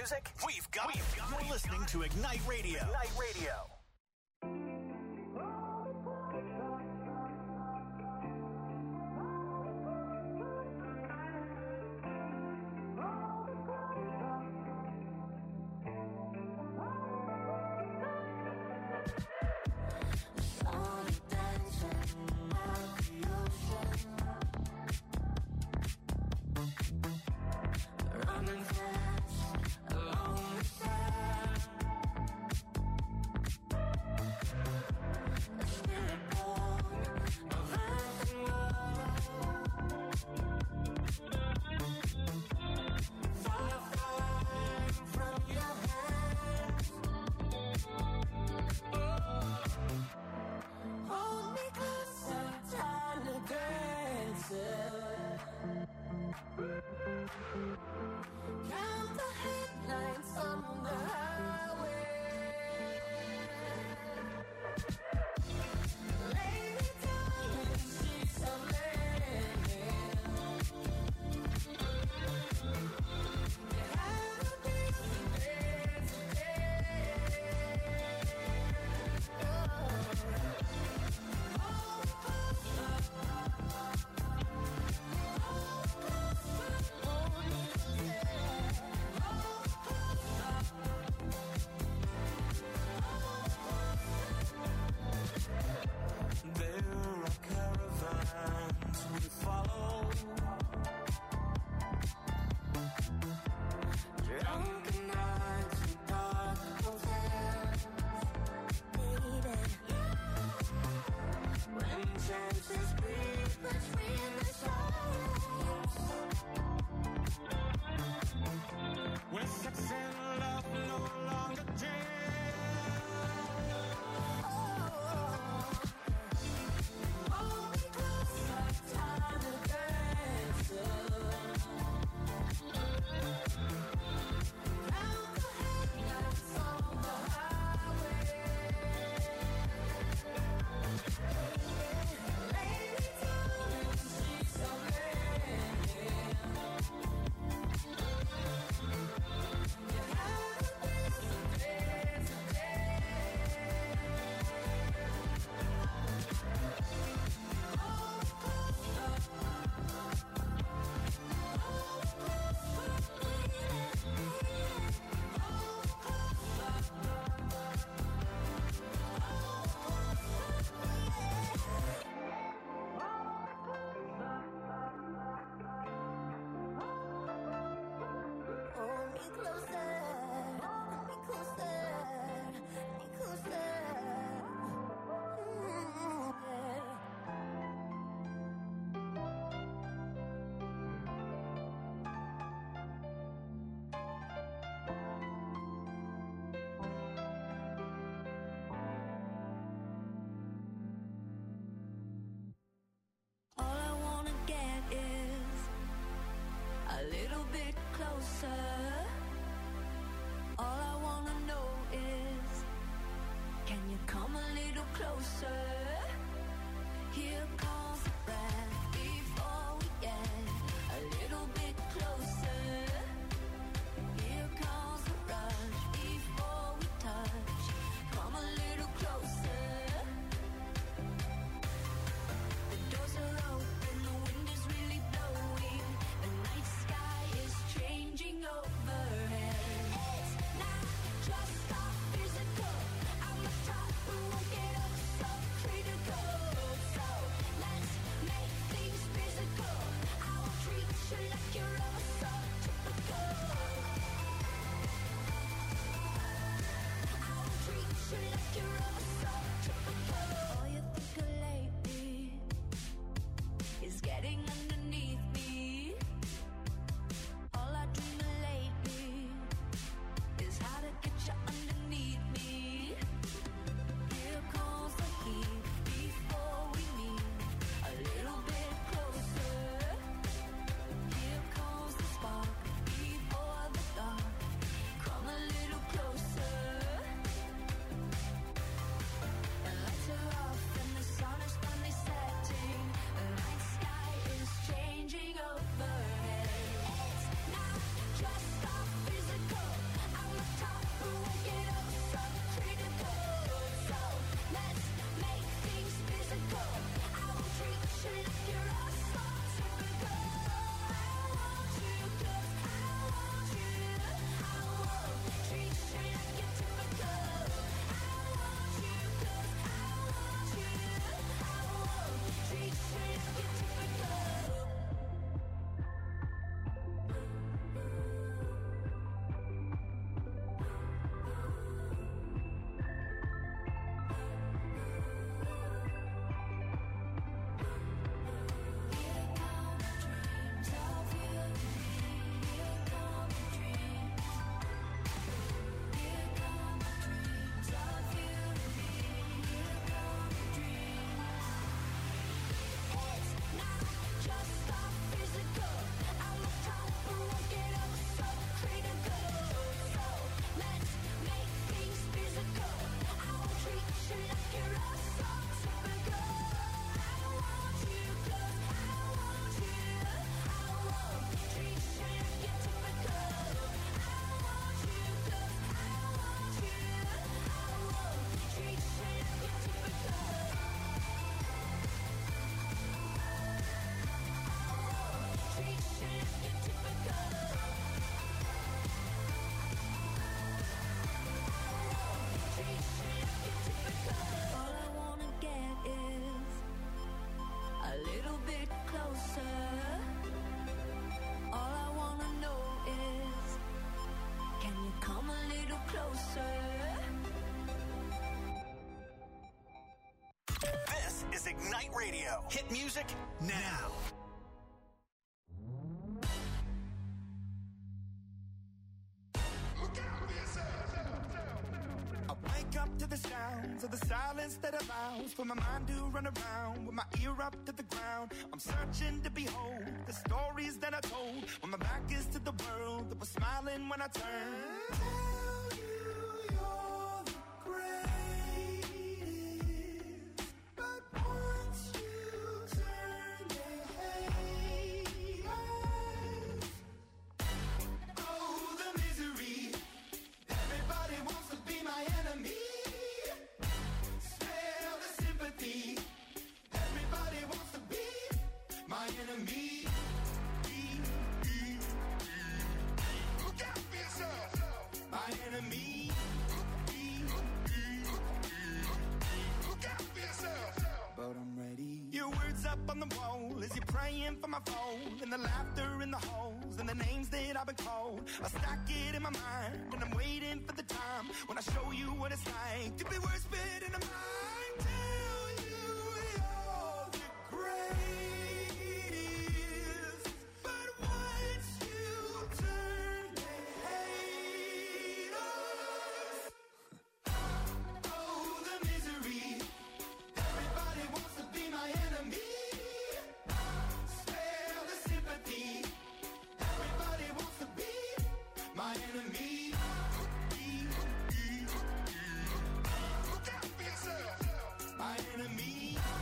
music, we've got it. You're listening to Ignite Radio. Ignite Radio. Make the Ignite Radio. Hit music now. I wake up to the sounds of the silence that allows for my mind to run around with my ear up to the ground. I'm searching to behold the stories that I told when my back is to the world that was smiling when I turned. Tell you you're the greatest, but once you turn, they hate us. Oh, the misery. Everybody wants to be my enemy. Smell the sympathy. Everybody wants to be my enemy. Look out for yourself. My enemy. Look out for yourself. But I'm ready. Your words up on the wall as you're praying for my phone, and the laughter in the halls and the names that I've been called. I stack it in my mind and I'm waiting for the time when I show you what it's like to be worse fit in a mind. Tell you you're the greatest, but once you turn, they hate us. Oh, the misery. Everybody wants to be my enemy. Spare the sympathy. Everybody wants to be my enemy. Look out for yourself. My enemy.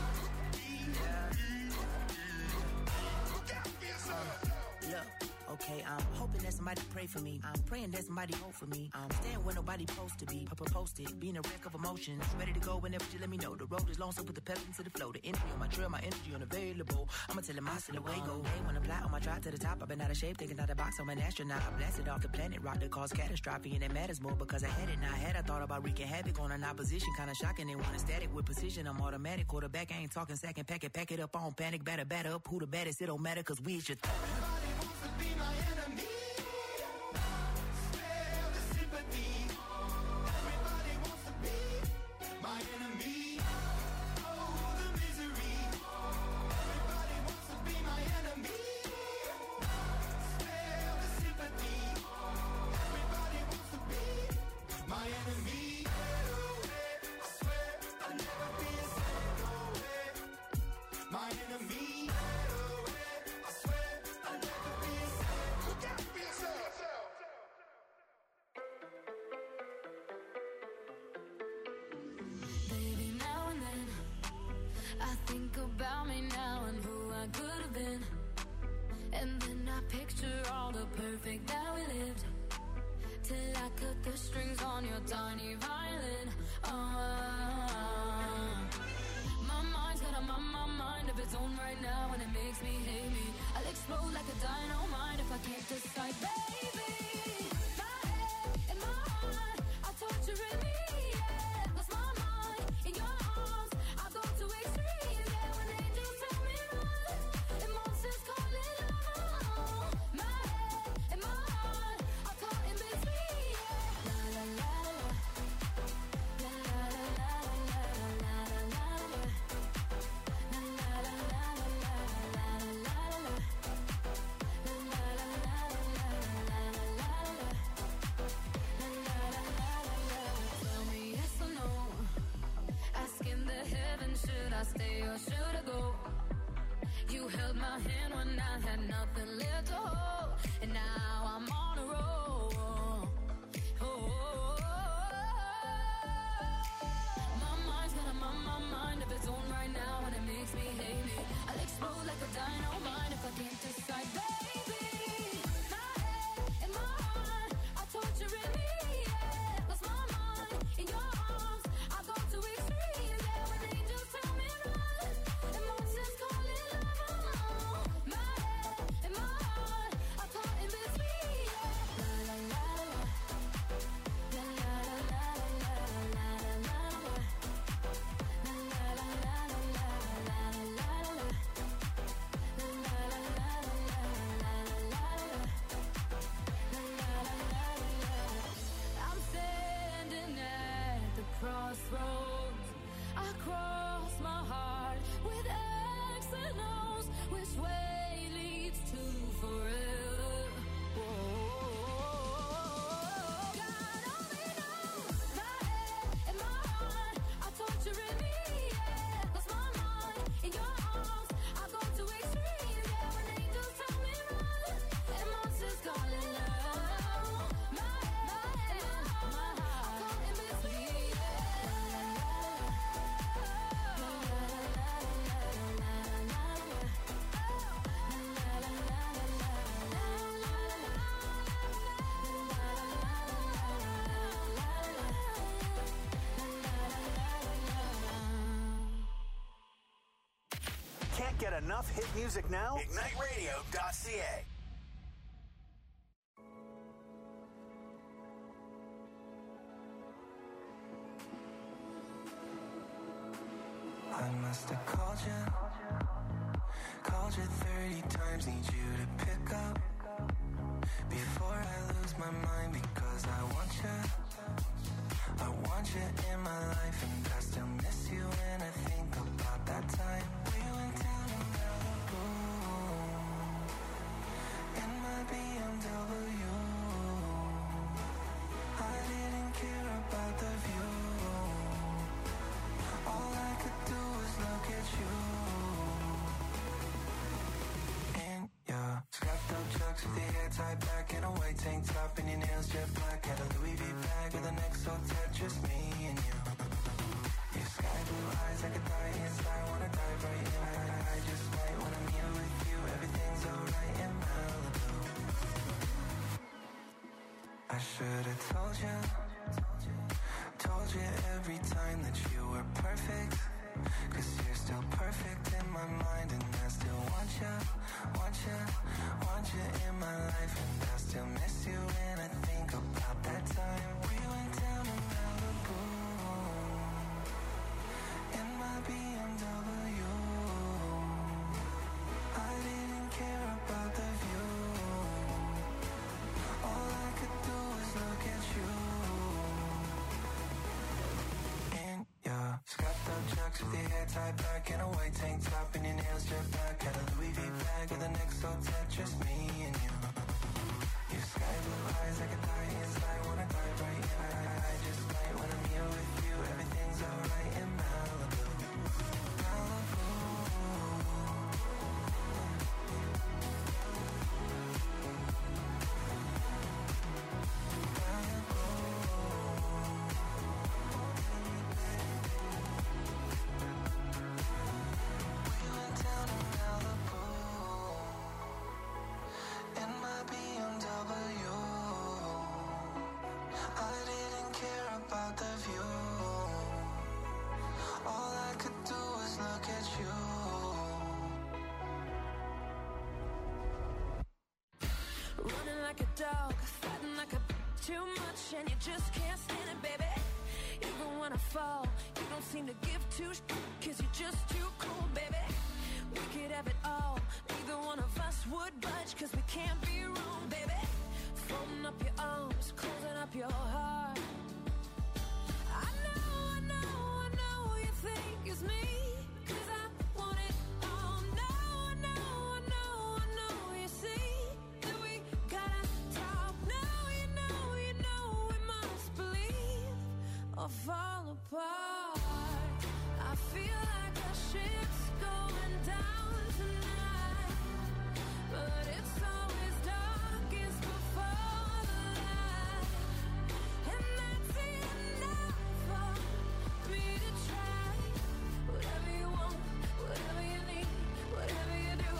Look out for yourself. Look, okay, I'm hoping that somebody pray for me. I'm praying that somebody hope for me. I'm staying where nobody supposed to be. Posted, being a wreck of emotions. Ready to go whenever you let me know. The road is long, so put the pedal into the flow. The energy on my trail, my energy unavailable. I'ma tell him I still away go. Hey, when I fly on my drive to the top, I've been out of shape, thinking out the box. I'm an astronaut. I blasted off the planet, rock that caused catastrophe, and it matters more because I had it. Now I had, I thought about wreaking havoc on an opposition, kinda shocking. They want a static with precision. I'm automatic, quarterback. I ain't talking second, pack it up on panic, batter up. Who the baddest? It don't matter, cause we is your Everybody wants to be my enemy. Spare the sympathy. Everybody wants to be my enemy. Oh, the misery. Everybody wants to be my enemy. Spare the sympathy. Everybody wants to be my enemy. I swear I'll never be a psycho. My enemy. I swear I'll never be a psycho. Look out for yourself. Baby, now and then I think about me now and who I could have been. And then I picture all the perfect that we lived, till I cut the strings on your tiny violin. My mind's got a mind of its own right now, and it makes me hate me. I'll explode like a dynamite if I can't decide, baby. My head and my heart are torturing me. Yeah, lost my mind in your arms. I go to extremes. Yeah, when angels tell me run, emotions call it love. My head and my heart are caught in between. Yeah, la la la la, la la la la la la la la. Tell me yes or no. Asking the heavens, should I stay or should I go? You held my hand when I had nothing left to hold, and now I'm on a roll. My mind's got a mind of its own right now, and it makes me hate me. I'll explode like a dynamite if I can't decide, baby. My head and my heart are torturing me. Yeah, lost my mind in your arms. I go to extremes. Yeah, when angels tell me run, emotions call it love. My head and my heart are caught in between. Yeah, la la la la. Get enough hit music now? IgniteRadio.ca. I must have called you 30 times, need you to pick up before I lose my mind, because I want you in my life, and I still miss you when I think about that time we went down in Malibu in my BMW. I didn't care about the view, all I could do was look at you. In your scrapped up chucks with your hair tied back in a white tank top and your nails jet black, had a Louis V bag with an XO tat, just me and you. Your sky blue eyes, I could die inside, wanna dive right in. I just might when I'm here with you, everything's alright in Malibu. I should've told you every time that you were perfect, 'cause you're still perfect in my mind, and I still want you in my life, and I still miss you when I think about that time we went down in Malibu in my BMW. I didn't care about the view, all I could do was look at you. In your scrapped up chucks with your hair tied back in a white tank top and your nails jet black, had a Louis V bag with an XO tat, just me and you. Your sky blue eyes, I could die inside, wanna dive right in. I just might when I'm here with you, everything's alright in Malibu. Malibu. Running like a dog, fighting like a too much, and you just can't stand it, baby. Even when I fall, you don't seem to give two cause you're just too cool, baby. We could have it all, neither one of us would budge, cause we can't be wrong, baby. Folding up your arms, closing up your heart. I know you think it's me, cause I want it all. No, I know, you see that we gotta talk. No, you know we must believe or fall apart. I feel like our ship's going down tonight, but it's always darkest before the light, and that's enough for me to try. Whatever you want, whatever you need, whatever you do,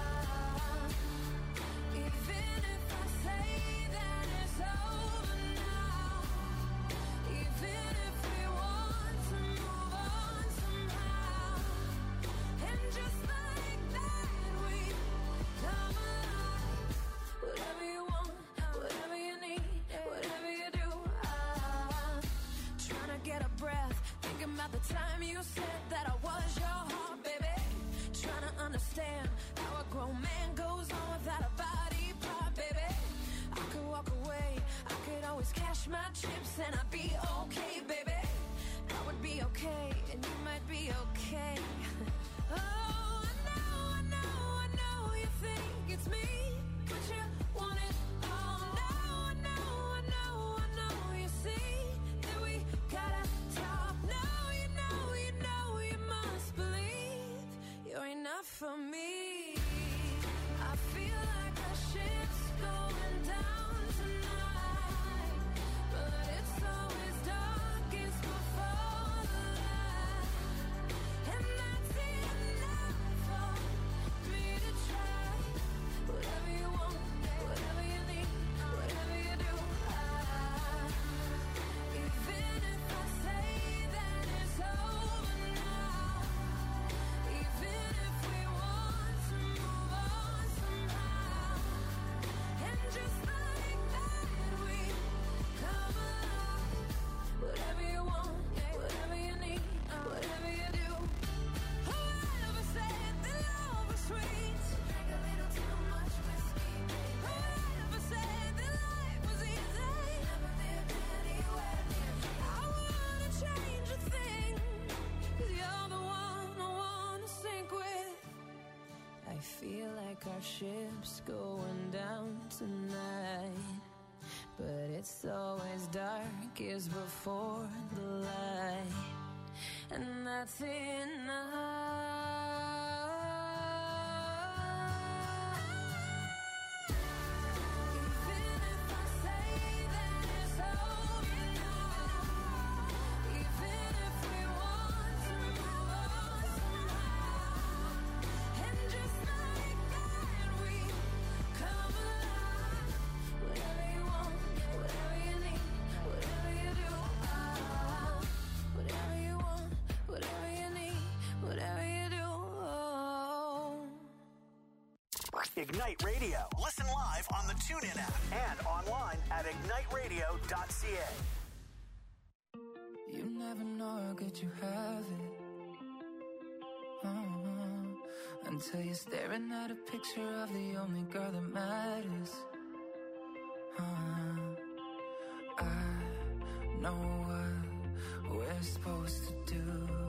even if I say that it's over now, even if we want to move on somehow, and just like that we come alive. Whatever you want, whatever you need, whatever you do, trying to get a breath, thinking about the time you said that I was your heart, baby. Trying to understand how a grown man goes on without a body part, baby. I could walk away, I could always cash my chips, and I'd be okay, baby. I would be okay, and you might be okay. Oh, I know you think it's me, but you want it all. No, I know, you see that we gotta talk. No, you know, you must believe you're enough for me. I feel like our ship's going down tonight, but it's always darkest before the light, and that's enough for me to try. Whatever you want, whatever you need, whatever you do, even if I say that it's over now, even if we want like our ship's going down tonight. But it's always darkest before the light, and that's enough. Ignite Radio. Listen live on the TuneIn app and online at igniteradio.ca. You never know how good you have it. Until you're staring at a picture of the only girl that matters. I know what we're supposed to do.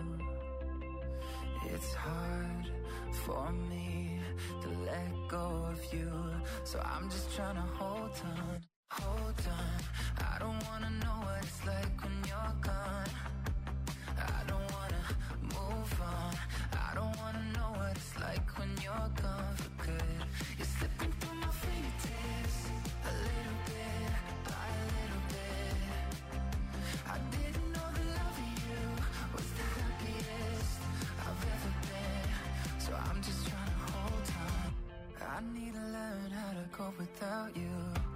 It's hard for me to let go of you, so I'm just trying to hold on. I don't wanna know what it's like when you're gone. I don't wanna move on. I don't wanna know what it's like when you're gone for good. You're slipping through my fingertips, a little bit by a little bit. I didn't know the love of you was the happiest I've ever been, so I'm just trying to hold on. I need to learn how to cope without you.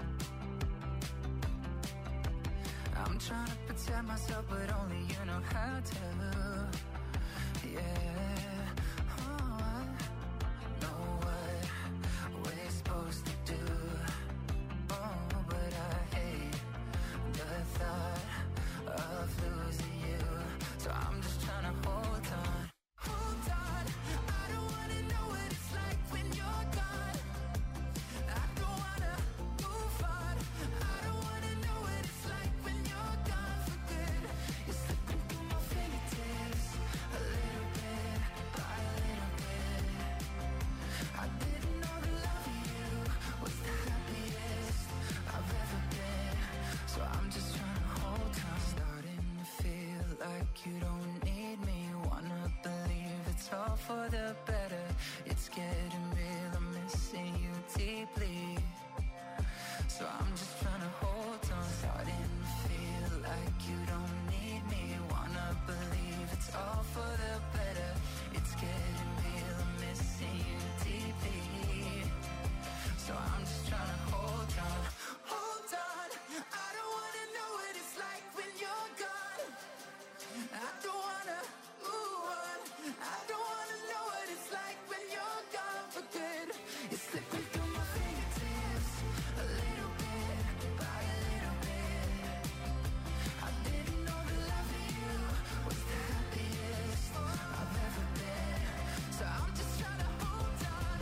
I'm trying to protect myself, but only you know how to. Yeah, oh, I know what we're supposed to do. Oh, but I hate the thought of losing you, so I'm just trying to hold on. Hold on, I don't wanna know what it's like when you're gone. I don't wanna move on. I don't wanna know what it's like when you're gone for good. You're slipping through my fingertips, a little bit by a little bit. I didn't know the love of you was the happiest I've ever been, so I'm just trying to hold on. Starting to feel like you don't need me. Wanna believe it's all for the better. It's getting real, I'm missing you deeply, so I'm just trying to hold on. Starting to feel like you don't need me. Wanna believe it's all for the better. It's getting real, I'm missing you deeply, so I'm just trying to hold on. Hold on, I don't wanna know what it's like when you're gone. I don't wanna move on. I don't wanna know what it's like when you're gone for good. You're slipping through my fingertips, a little bit by a little bit. I didn't know the love of you was the happiest I've ever been, so I'm just trying to hold on.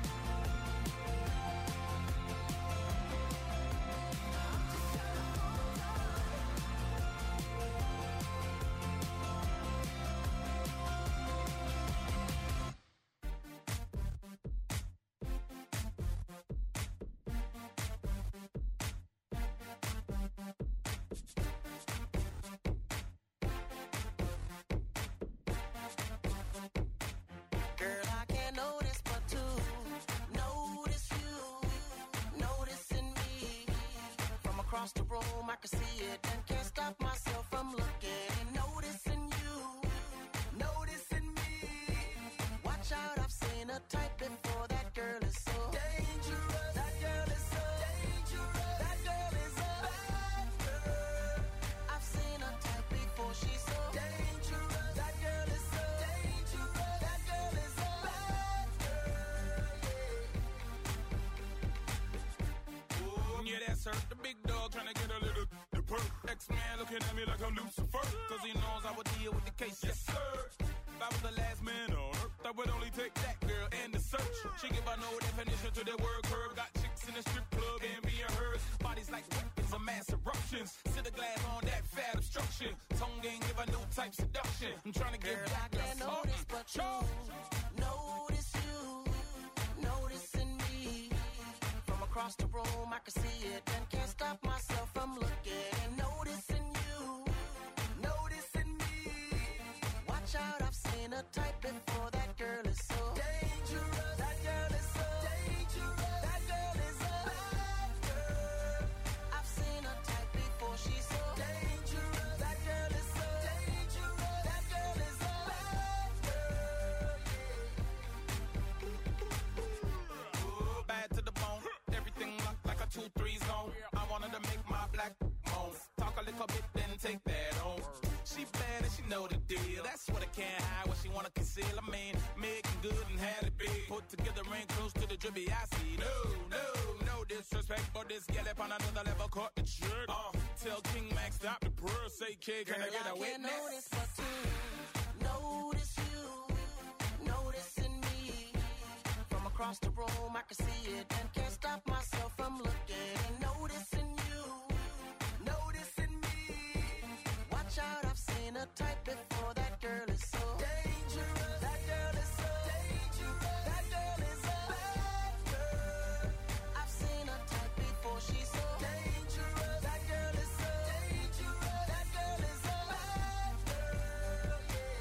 Girl, I can't notice but to notice you, noticing me. From across the room, I can see it and can't stop myself from looking. Noticing you, noticing me. Watch out, I've seen a type before. That girl is so dangerous. That girl is so dangerous. That girl is a bad girl. I've seen a type before. She's so dangerous. That girl is so dangerous. That girl is a bad girl. Yeah, that's her. The big dog trying to get a little the perk. X-Man looking at me like I'm Lucifer, cause he knows I would deal with the case. Yes, sir. If I was the last man on earth, I would only take that girl and the search. She give her no definition to the word curve. Got chicks in the strip club and being hers. Bodies like weapons of mass eruptions. Sit a glass on that fat obstruction. Tongue ain't give her no type seduction. I'm trying to get Girl, back I can't notice but you, notice you, noticing wanna conceal. I mean, making good and had it big. Put together ain't close to the drippy I see. No disrespect, but this gal up on another level caught the jerk. Tell King Max stop the purr, say kid, can I get a witness? Can't notice but to notice you, noticing me. From across the room, I can see it and can't stop myself from looking and noticing you, noticing me. Watch out, I've seen a type before. That girl is so dangerous. That girl is so dangerous. That girl is a bad girl. I've seen a type before. She's so dangerous. That girl is so dangerous. That girl is a bad girl.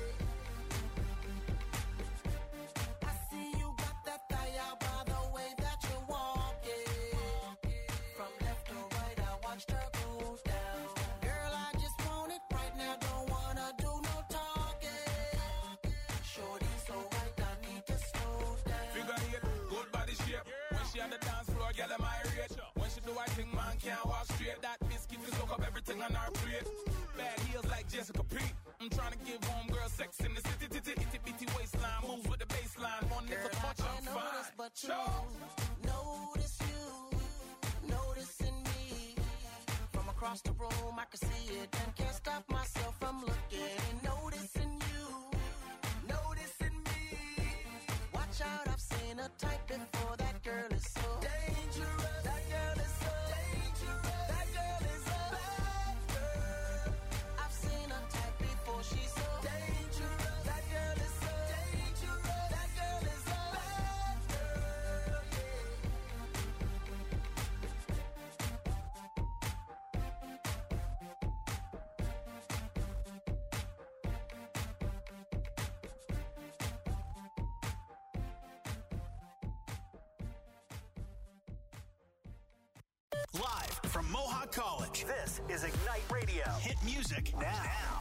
Yeah. I see you got that thigh out by the way that you're walking. From left to right, I watched her go down. Girl, I just want it right now. Don't wanna do no talking. Shorty so right, I need to slow down. Figure eight, good body shape. When she on the dance floor, get them irate. When she do I think man can't walk straight. That biscuit to soak up everything on our plate. Bad heels like Jessica Pete. I'm trying to give homegirl sex in the city. Itty bitty waistline moves with the baseline. One nigga punch, I'm Can't notice fine. but you, notice you, noticing me. From across the room, I can see it and can't stop myself from looking and noticing you, noticing me. Watch out, I've seen a type before. That girl is so dangerous. That girl is so dangerous. That girl is a bad girl. I've seen a type before. She's so dangerous. That girl is so dangerous. That girl is a bad girl. Live from Mohawk College, this is Ignite Radio. Hit music now.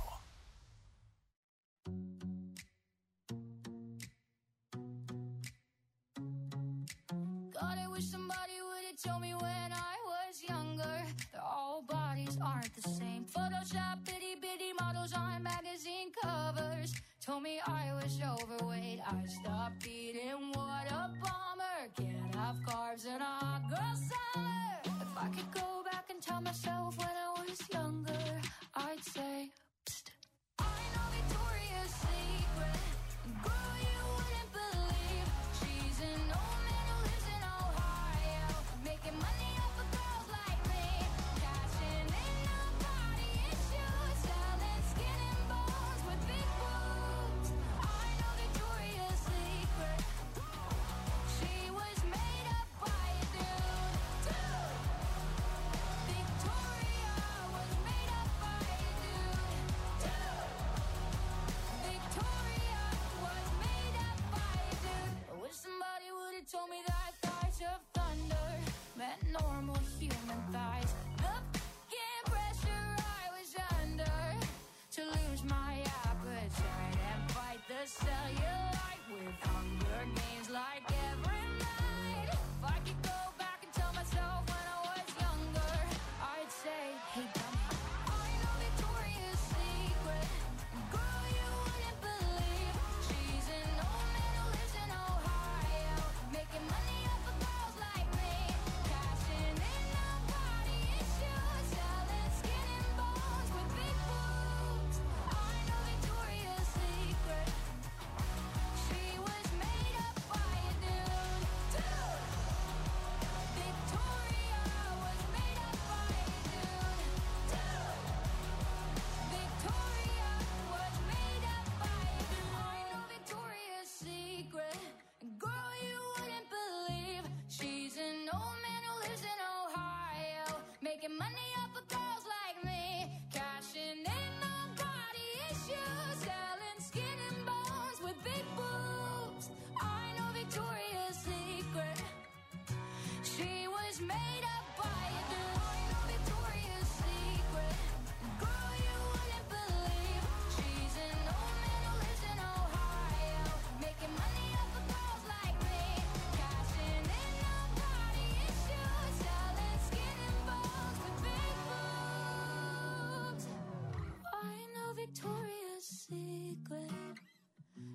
God, I wish somebody would have told me when I was younger that all bodies aren't the same. Photoshop itty bitty models on magazine covers told me I was overweight. I stopped eating, what a bummer. Can't have carbs in a hot girl summer. If I could go back and tell myself when I was younger, I'd say, psst. I know Victoria's Secret. Girl, you wouldn't believe she's an old man who lives in Ohio, making money off of girls like me, cashing in on body issues, selling skin and bones with big boobs. I know Victoria's Secret. She was made up by a dude. Victoria was made up by a dude. Victoria was made up by a dude. I wish somebody would have told me that thighs of thunder meant normal human thighs. The f***ing pressure I was under to lose my appetite and fight the cellulite with hunger games like every night. If I could go back and tell myself when I was younger, I'd say, hey dummy, I know Victoria's Secret. Girl, you wouldn't believe she's an old man who lives in Ohio, making money off of girls like me, cashing in on body issues, selling skin and bones with big boobs. I know Victoria's Secret. She was made up by a dude.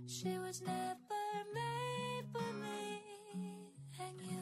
She was never made for me and you.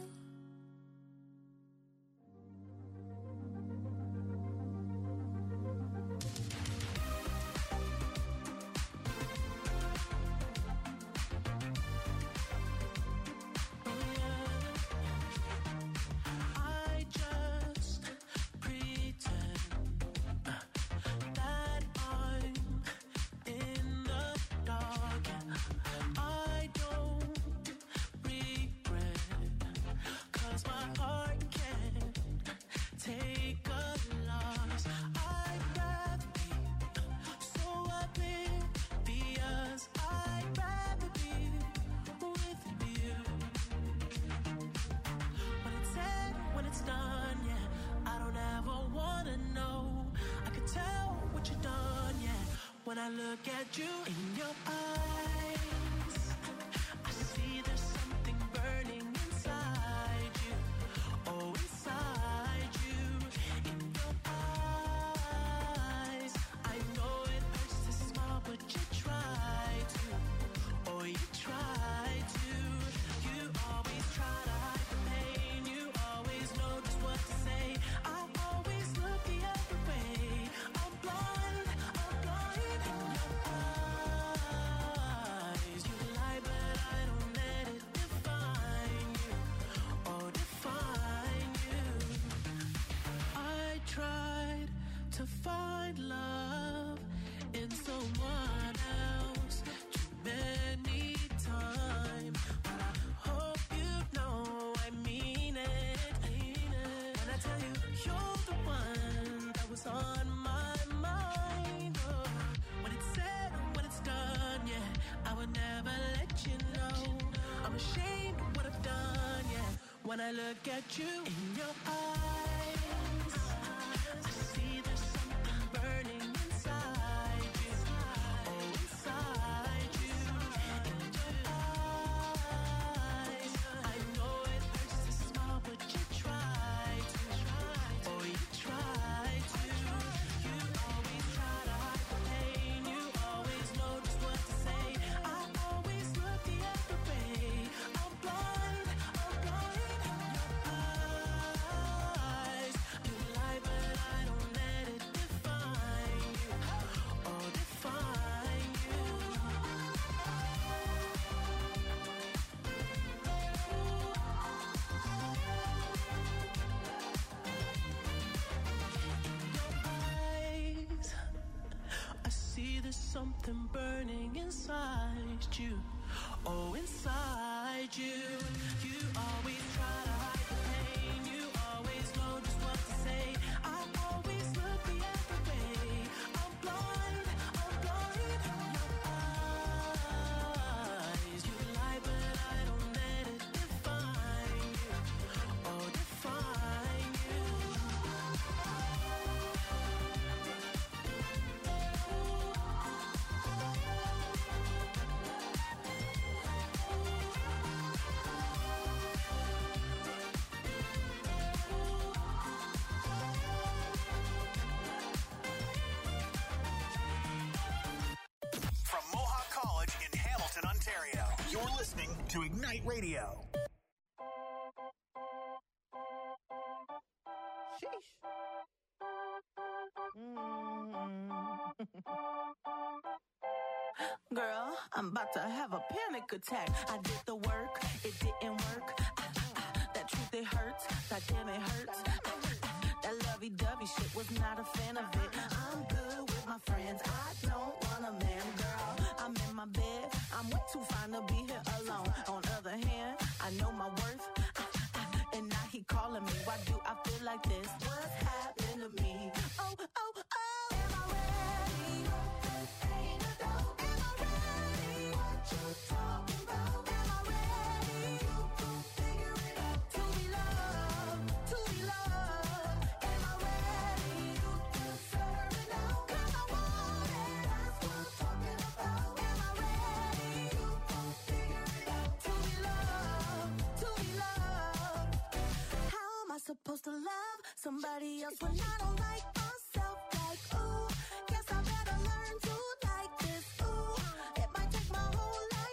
When I look at you in your eyes, I see there's something burning inside you. Oh, inside you, in your eyes. I know it hurts to smile, but you try to. Oh, you try to. You always try to hide the pain. You always know just what to say. I always look the other way. I'm blind. To find love in someone else too many times, but I hope you know I mean it. When I tell you you're the one that was on my mind. Oh, when it's said and when it's done, yeah, I would never let you know. I'm ashamed of what I've done, yeah. When I look at you in your eyes, I see there's something burning inside you. Oh, inside you. In your eyes, I know it hurts to smile, but you try to. Oh, you try to. You always try to hide the pain. You always know just what to say. I always look the other way. I'm blind. In your eyes. You lie, but I don't let it define you. Oh, define you. Eyes, I see there's something burning inside you. Oh, inside you. You always try to hide the pain. You always know just what to say. I always look the other way. I'm blind. In your eyes. You lie, but I don't let it define you. Oh, define you. From Mohawk College in Hamilton, Ontario, you're listening to Ignite Radio. Girl, I'm about to have a panic attack. I did the work, it didn't work. That truth, it hurts. That damn, it hurts. That lovey-dovey shit, was not a fan of it. I'm good with my friends. I don't want a man, girl. I'm in my bed. I'm way too fine to be here alone. On other hand, I know my worth. And now he calling me. Why do I feel like this? What's happened to me? Oh, oh, oh. Am I ready? Ain't a dope. Am I ready? What you talking about? Am I ready? You gon' figure it out. To be loved, to be loved. Am I ready? You deserve it now. 'Cause I want it. That's what I'm talking about. Am I ready? You gon' figure it out. To be loved, to be loved. How am I supposed to love somebody else when I don't like myself? Like, ooh, guess I better learn to like this. Ooh, it might take my whole life.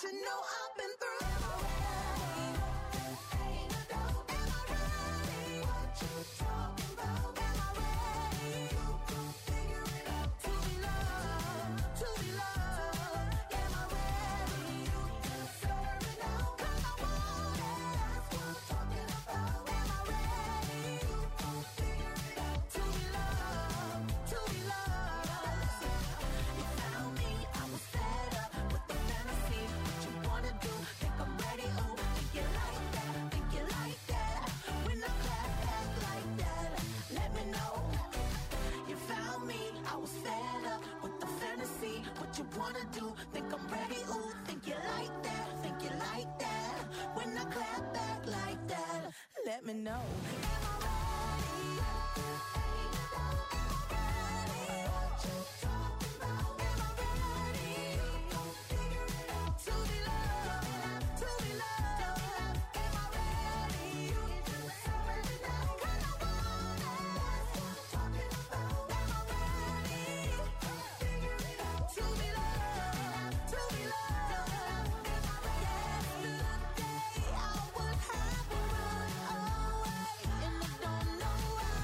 you know I've been through. Am I ready? Ain't no doubt. Am I ready? What you talking about? Am I ready? You can figure it out. To be loved, to be loved. Am I ready? You can serve it out. 'Cause I want it. That's what I'm talking about. Am I ready? You can figure it out. To be loved, to be loved. You found me, I was fed up with the fantasy. What you wanna do? Think I'm ready? Ooh, think you like that? Think you like that? When I clap back like that, let me know. You found me, I was fed up with the fantasy. What you wanna do? Think I'm ready? Ooh, think you like that? Think you like that? When I clap back like that, let me know. Am I ready? Ain't no doubt. Am I ready? What you talking about? Am I ready? You gon' figure it out. To be loved, to be loved. Am I ready? You can serve it out. 'Cause I want it. That's what I'm talking about. Am I ready? You gon' figure it out. To be loved, to be loved. Am I ready? Yesterday I would have run away, and I don't know why.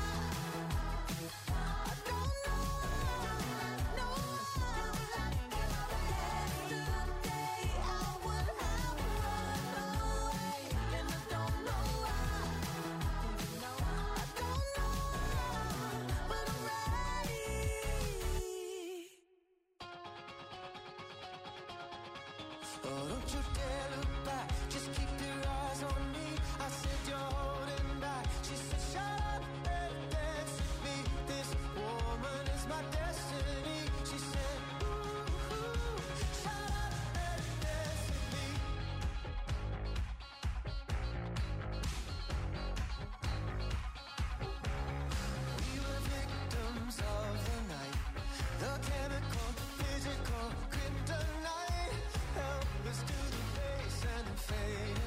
I don't know why. No, yesterday I would have run away, and I don't know why. I don't know why, but I'm ready. Oh, don't you dare look back, just keep your eyes on me. I said you're holding back. She said shut up and dance with me. This woman is my destiny. She said ooh, shut up and dance with me. We were victims of the night, the chemical, physical kryptonite. Help us to the base and fade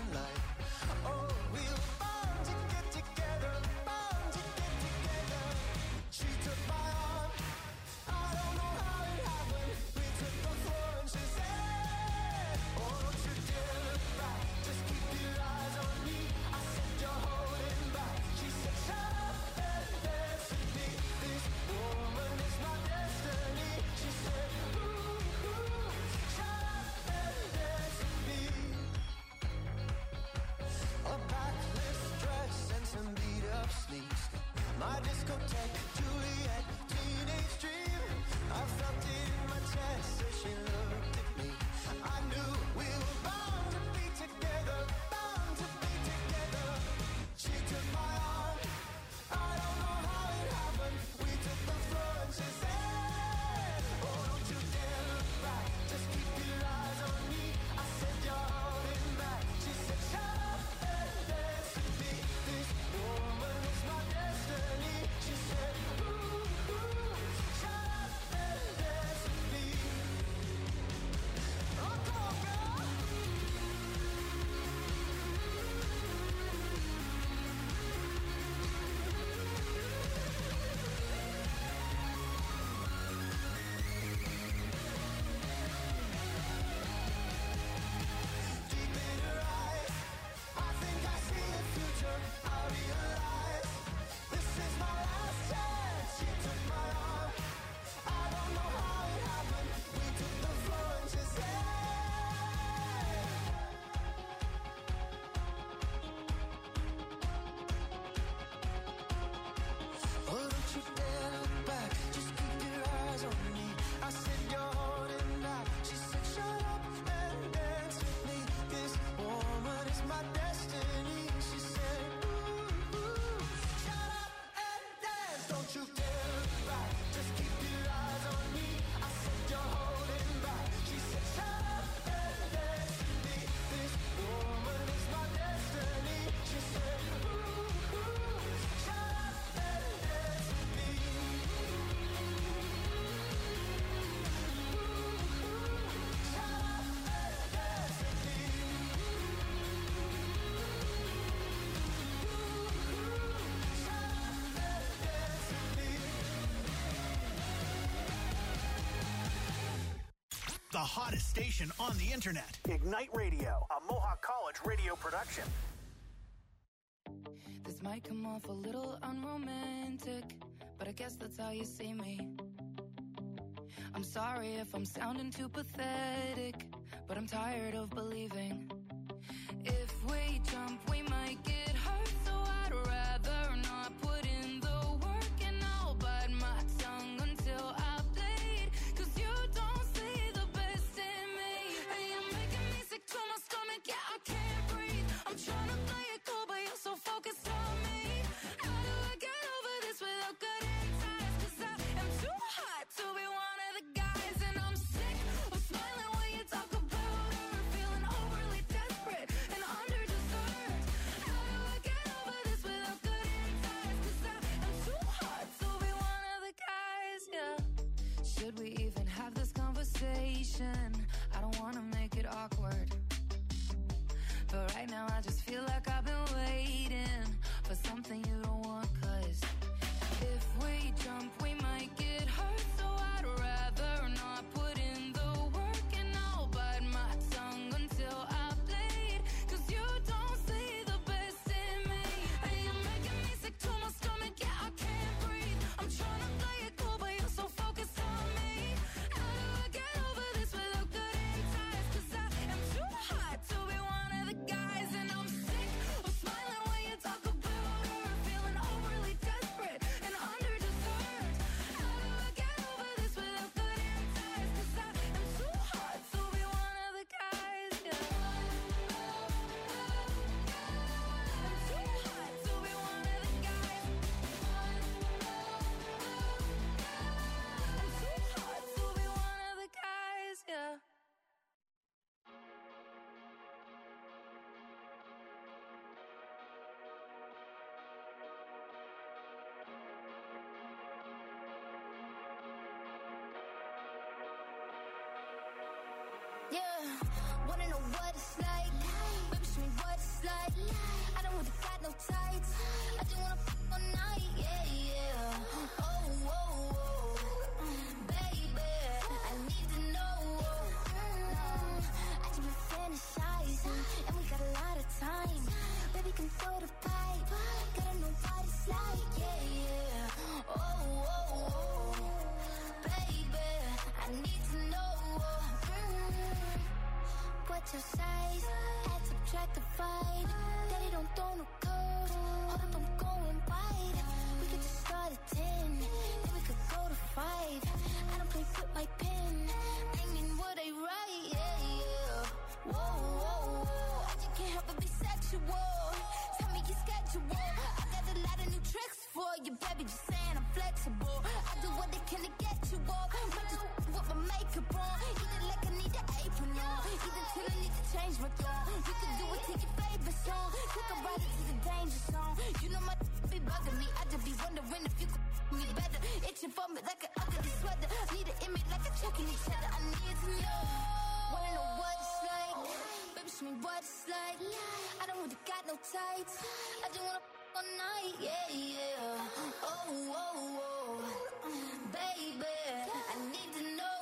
hottest station on the internet. Ignite Radio, a Mohawk College radio production. This might come off a little unromantic, but I guess that's how you see me. I'm sorry if I'm sounding too pathetic, but I'm tired of believing. If we jump, we might get hurt, so I'd rather not put in the work, and I'll bite my tongue until I bleed, 'cause you don't see the best in me. And you're making me sick to my stomach, yeah, I can't breathe. I'm trying to play it cool, but you're so focused on me. How do I get over this without cutting ties? 'Cause I am too hot to be one of the guys, and I'm sick of smiling when you talk about her, feeling overly desperate and underdeserved. How do I get over this without cutting ties? 'Cause I am too hot to be one of the guys, yeah. Should we even have this conversation? I don't wanna make it awkward, but right now I just feel like I've been waiting for something you don't want, 'cause if we jump, we might get hurt, so I'd rather not put in the work, and I'll bite my tongue until I bleed, 'cause you don't see the best in me. And you're making me sick to my stomach, yeah, I can't breathe. I'm trying to play it cool, but you're so focused on me. How do I get over this without cutting ties? 'Cause I am too hot to be one of the guys, and I'm sick of smiling when you talk about her, feeling overly desperate and underdeserved. How do I get over this without cutting ties? 'Cause I am too hot to be one of the guys, yeah. I'm too hot to be one of the guys. I'm too hot to be one of the guys, yeah. Yeah, wanna know what it's like? Baby, show me what it's like. I don't really got no tights. I just wanna fuck all night, yeah, yeah. Oh, oh, oh, baby, I need to know. I just been fantasizing, and we got a lot of time. Baby, come throw the pipe. Gotta know what it's like, yeah, yeah. Oh, oh, oh, baby, I need to know. What's your size? Add, subtract, divide. Daddy don't throw no curves. Hold up, I'm going wide. We could just start at 10, then we could go to 5. I don't play with my pen. I mean what I write, yeah, yeah. Whoa, whoa, whoa. I just can't help but be sexual. Tell me your schedule. I got a lot of new tricks for you, baby. Just saying I'm flexible. I do what they can to get you up. Might just with my makeup on. Eat it like I need an apron on. Eat it till I need to change my tone. You can do it to your favorite song. Take a ride into the danger zone. You know my be bugging me. I just be wondering if you could me better. Itching for me like an ugly sweater. Need an image like a checking each other. I need to know. Wanna know what it's like? Baby, show me what it's like. I don't really got no tights. I just wanna fuck all night, yeah, yeah. Oh, oh, oh, baby, I need to know.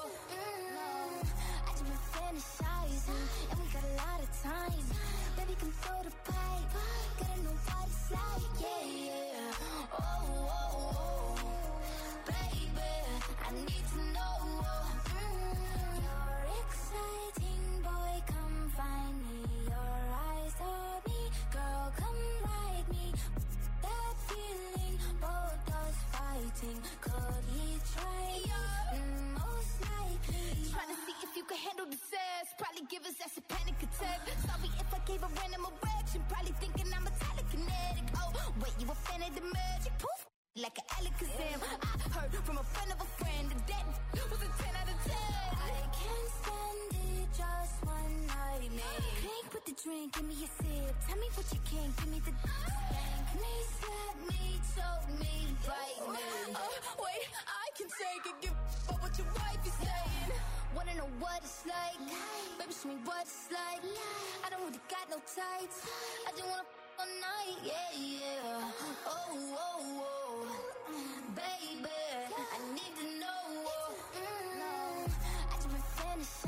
I just been fantasizing, and we got a lot of time. Baby, come throw the pipe. Gotta know what it's like, yeah, yeah. Oh, oh, oh, baby, I need to know. You're exciting, boy, come find me. Your eyes on me, girl, come ride me. That feeling, both us fighting. Could he try? Most likely. Trying to see if you can handle the sass. Probably give us that's a panic attack. Sorry if I gave a random erection. Probably thinking I'm a telekinetic. Oh, wait, you a fan of the magic? Poof, like an Alakazam. I heard from a friend of a friend that was a 10 out of 10. I can't stand it, just one night, man. Drink with the drink, give me a sip. Tell me what you can, give me the spank me, slap me, choke me, bite me. Wait, I can take it, give up what your wife is saying. Wanna know what it's like? Baby, show me what it's like. I don't really got no tights. I just wanna fuck all night, yeah, yeah. Oh, oh, oh, baby, I need to know. I just been fantasizing.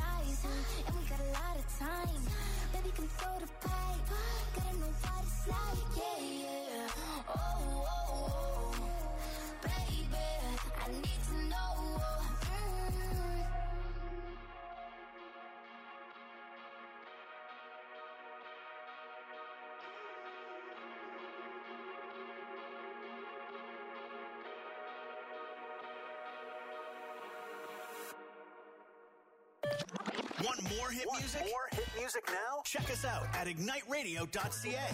some sort of pipe. Gotta know what it's like, yeah, yeah. Oh, oh, oh, baby, I need to know. Want more hit music? More hit music now? Check us out at igniteradio.ca.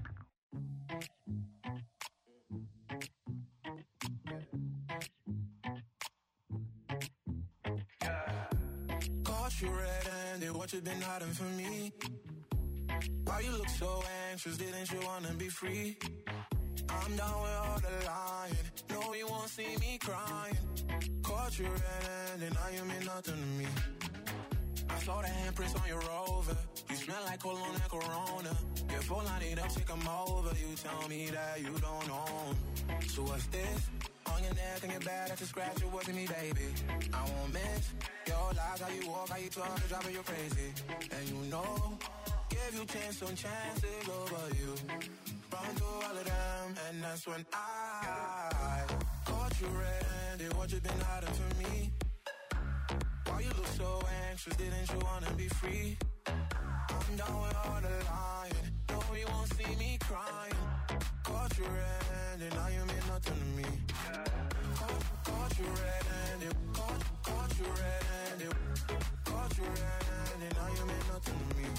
Caught you red-handed, what you been hiding from me? Why you look so anxious, didn't you wanna be free? I'm down with all the lying, no you won't see me crying. Caught you red-handed, now you mean nothing to me. I saw the handprints on your Rover. You smell like cologne and Corona. Before I need up, take 'em over. You tell me that you don't own. So what's this? On your neck and your back, that's a scratch. It wasn't me, baby. I won't miss your lies, how you walk, how you talk, you're driving you crazy. And you know, give you chance on chances over you. Run through all of them, and that's when I caught you red-handed. What you been hiding from me? Why you look so anxious, didn't you wanna be free? I'm down with all the lying, no you won't see me crying. Caught you red-handed, now you mean nothing to me. Caught you red-handed, caught you red-handed. Caught you red-handed, now you mean nothing to me.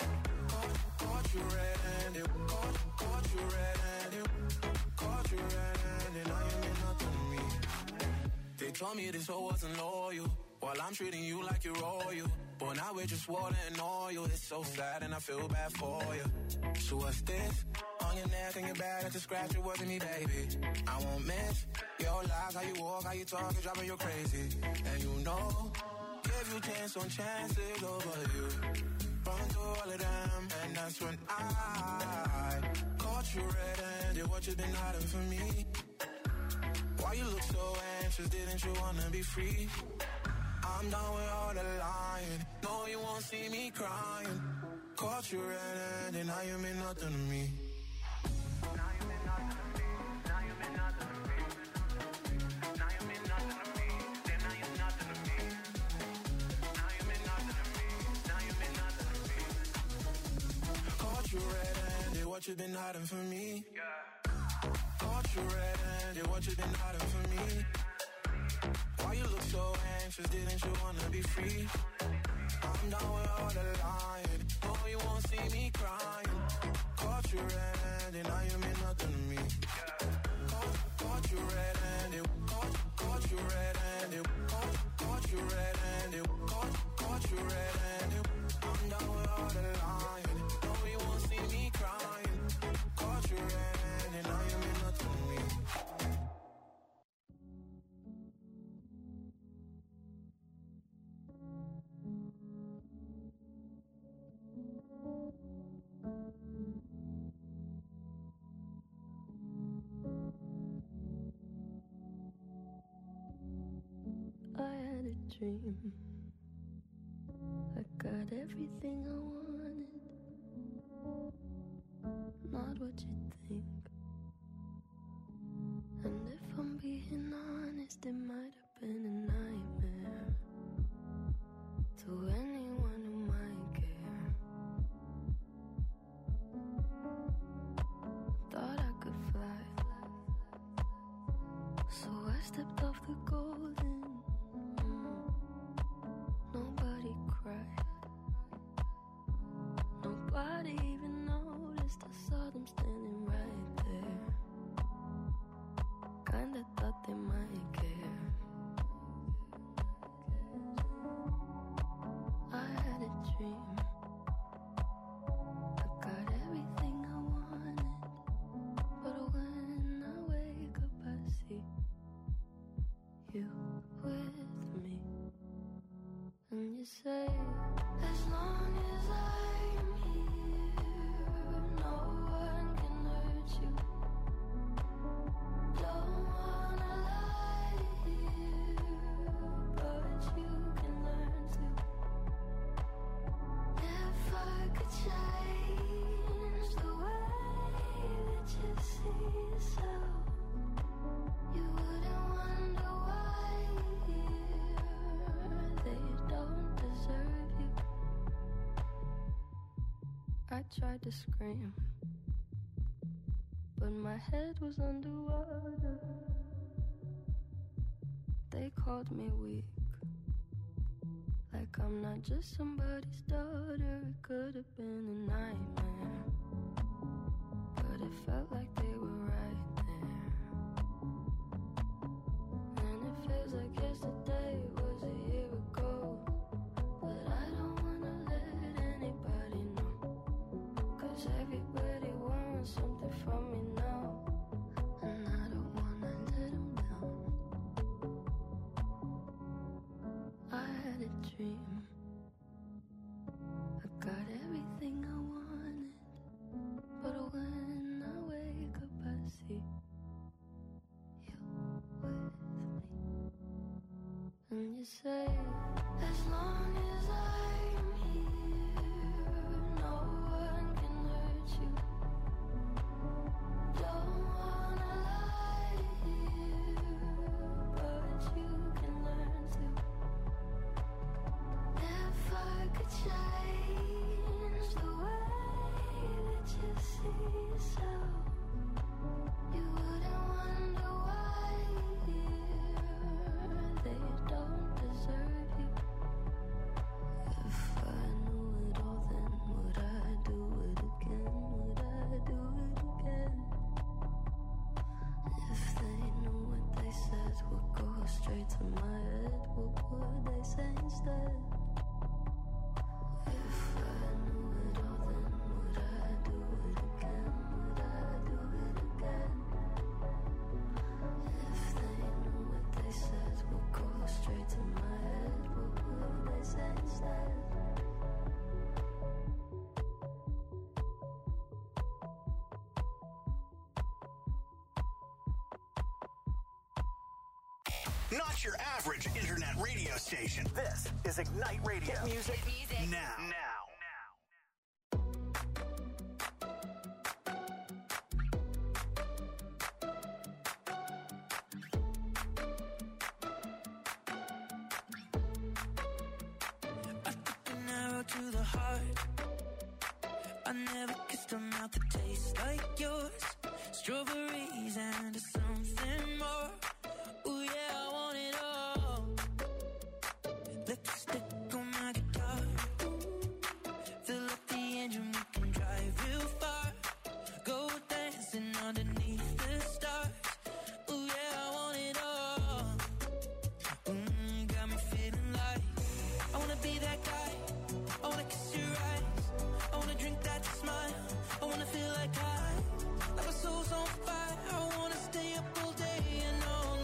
Caught you red-handed, caught you red-handed. Caught you red-handed, now you mean nothing to me. They told me this hoe wasn't loyal, while I'm treating you like you're royal. But now we're just water and oil. It's so sad and I feel bad for you. So what's this? On your neck and your back, that's a scratch. It wasn't me, baby. I won't miss your lies, how you walk, how you talk, it's driving you crazy. And you know, give you chance on chances over you. Run through all of them, and that's when I caught you red-handed. What you been hiding from me? Why you look so anxious, didn't you wanna be free? I'm done with all the lying, no you won't see me crying. Caught you red-handed, now you mean nothing to me. Now you mean nothing to me, now you mean nothing to me. Now you mean nothing to me, then now you're nothing to me. Now you mean nothing to me, now you mean nothing to me. Caught you red-handed, what you been hiding from me? Caught you red-handed, what you been hiding from me? Why you look so anxious, didn't you wanna be free? I'm down with all the lying, no you won't see me crying. Caught you red-handed, now you mean nothing to me. Caught you red-handed, caught you red-handed. Caught you red-handed, caught you red-handed. I'm down with all the lying, no you won't see me crying. Caught you red-handed, now you mean nothing to me. I had a dream. I got everything I wanted. Not what you think. And if I'm being honest, it might have been a nightmare to anyone who might care. Thought I could fly, so I stepped off the golden. Nobody cried, nobody even noticed. I saw them standing right there. Kinda thought they might care. I had a dream. I got everything I wanted, but when I wake up I see you with tried to scream, but my head was underwater. They called me weak, like I'm not just somebody's daughter. It could have been a nightmare, but it felt like they were right there. And it feels like yesterday was a year ago, but I don't wanna let anybody know, 'cause everybody wants something from me now, and I don't wanna let them down. I had a dream, I got everything I wanted, but when I wake up I see you with me. And you say, as long as I'm here, no one can hurt you. Don't wanna lie here, but you can learn to. If I could change the way that you see yourself, you wouldn't wonder why they don't deserve you. If I knew it all, then would I do it again? Would I do it again? If they knew what they said would go straight to my head, what would they say instead? If I knew it all, then would I do it again? Would I do it again? If they knew what they said would go straight to my head, what would they say instead? Not your average internet radio station. This is Ignite Radio. Hit music now. I took an arrow to the heart. I never kissed a mouth that tastes like yours. Strawberries and something more. Ooh yeah, I want it all. Lipstick on my guitar. Fill up the engine, we can drive real far. Go dancing underneath the stars. Ooh yeah, I want it all. Got me feeling like I wanna be that guy. I wanna kiss your eyes. I wanna drink that smile. I wanna feel like my soul's on fire. I wanna stay up all day and all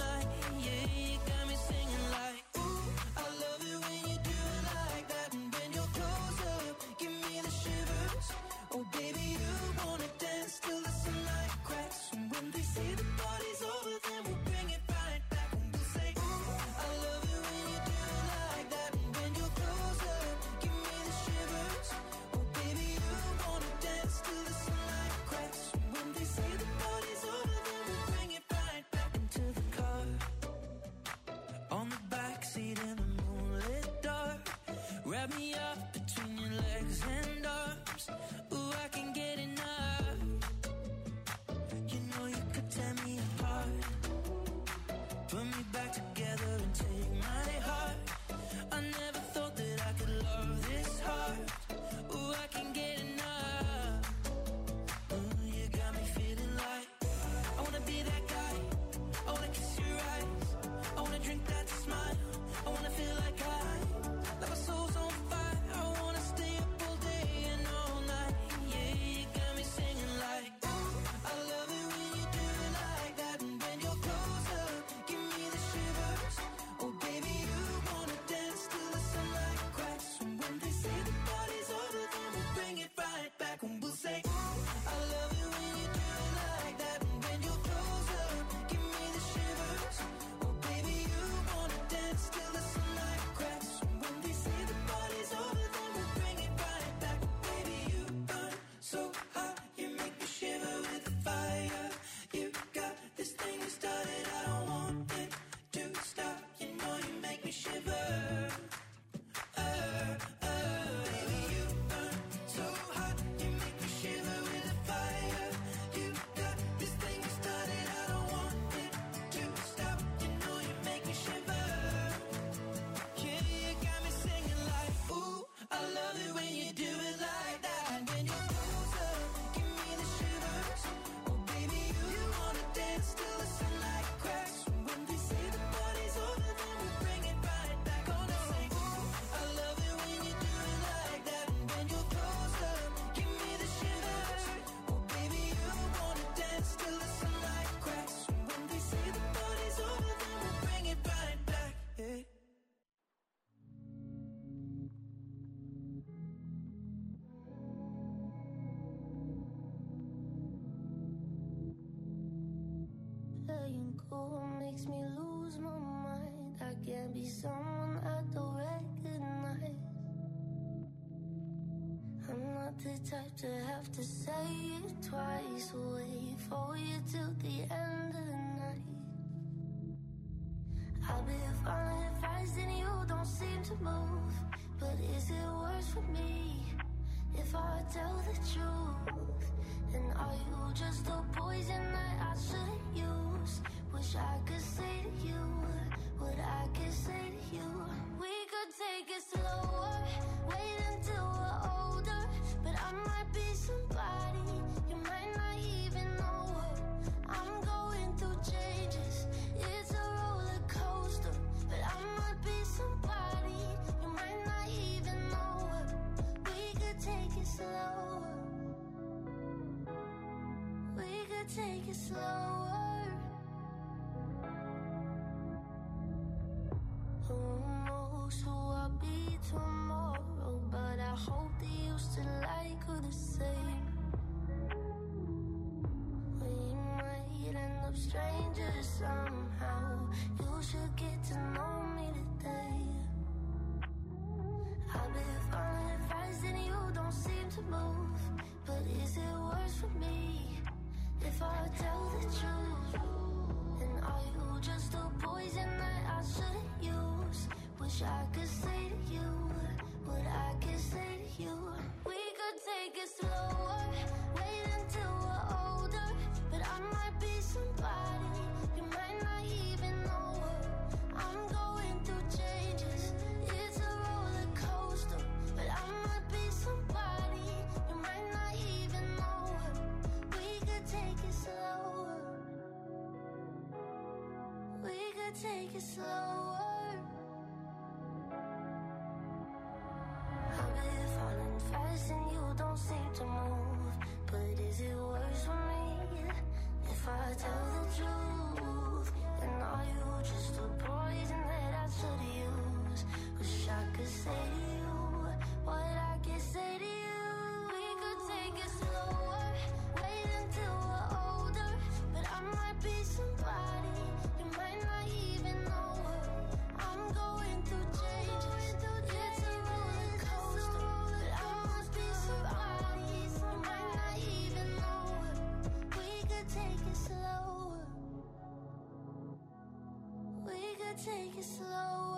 have to say it twice. Wait for you till the end of the night. I've been falling fast and you don't seem to move. But is it worse for me if I tell the truth? And are you just a poison that I shouldn't use? Wish I could say to you what I could say to you. We could take it slower, wait until we're older. But I might be somebody you might not even know her. I'm going through changes, it's a roller coaster. But I might be somebody you might not even know her. We could take it slower, we could take it slower. Who knows who I'll be tomorrow, but I hope that you still like her the same. We might end up strangers somehow. You should get to know me today. I've been falling fast and you don't seem to move. But is it worse for me if I tell the truth? And are you just a poison that I shouldn't use? Wish I could say to you what I could say to you. We could take it slower, wait until we're older. But I might be somebody you might not even know her. I'm going through changes, it's a roller coaster. But I might be somebody you might not even know her. We could take it slower, we could take it slower. I've been falling fast and you don't seem to move. But is it worse for me if I tell the truth? And are you just a poison that I should use? Wish I could say to you what I could say to you. We could take it slower, wait until we're older. But I might be somebody you might not even know her. I'm going through changes, it's a roller coaster. But I must be somebody you might not even know her. We could take it slower, we could take it slower.